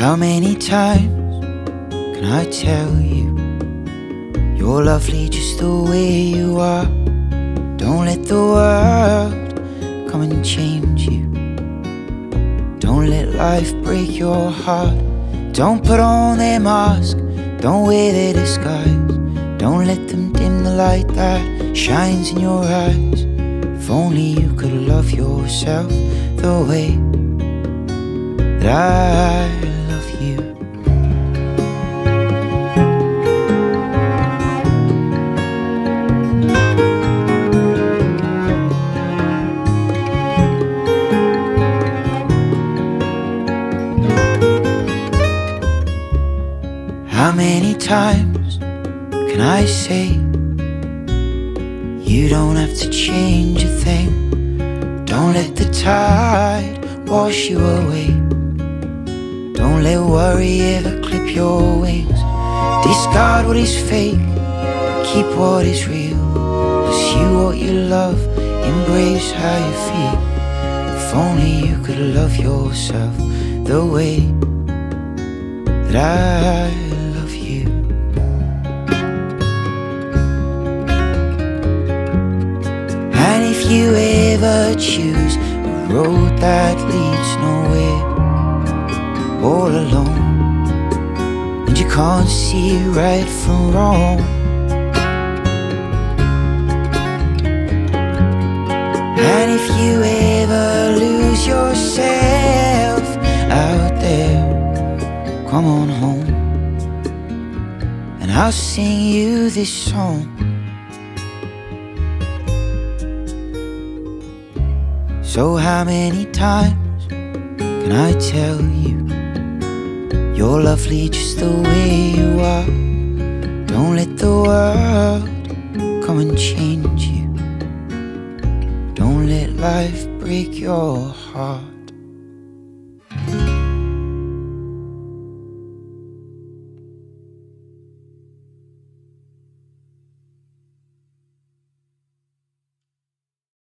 How many times can I tell you you're lovely just the way you are? Don't let the world come and change you. Don't let life break your heart. Don't put on their mask, don't wear their disguise. Don't let them dim the light that shines in your eyes. If only you could love yourself the way that I love you. How many times can I say you don't have to change a thing? Don't let the tide wash you away. Don't let worry ever clip your wings. Discard what is fake, keep what is real. Pursue what you love, embrace how you feel. If only you could love yourself the way that I love you. And if you ever choose a road that leads nowhere, all alone, and you can't see right from wrong, and if you ever lose yourself out there, come on home, and I'll sing you this song. So how many times can I tell you you're lovely just the way you are? Don't let the world come and change you. Don't let life break your heart.